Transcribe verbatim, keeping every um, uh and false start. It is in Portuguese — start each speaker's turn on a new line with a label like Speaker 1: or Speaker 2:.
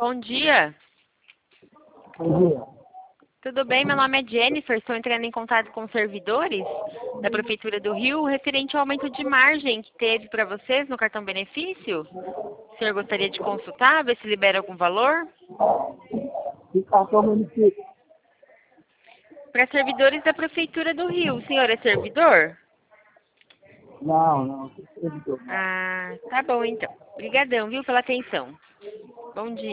Speaker 1: Bom dia.
Speaker 2: Bom dia.
Speaker 1: Tudo bem? Meu nome é Jennifer. Estou entrando em contato com os servidores da Prefeitura do Rio referente ao aumento de margem que teve para vocês no cartão benefício. O senhor gostaria de consultar, ver se libera algum valor?
Speaker 2: E cartão benefício?
Speaker 1: Para servidores da Prefeitura do Rio. O senhor é servidor?
Speaker 2: Não, não. Servidor.
Speaker 1: Ah, tá bom então. Obrigadão, viu, pela atenção. Bom dia.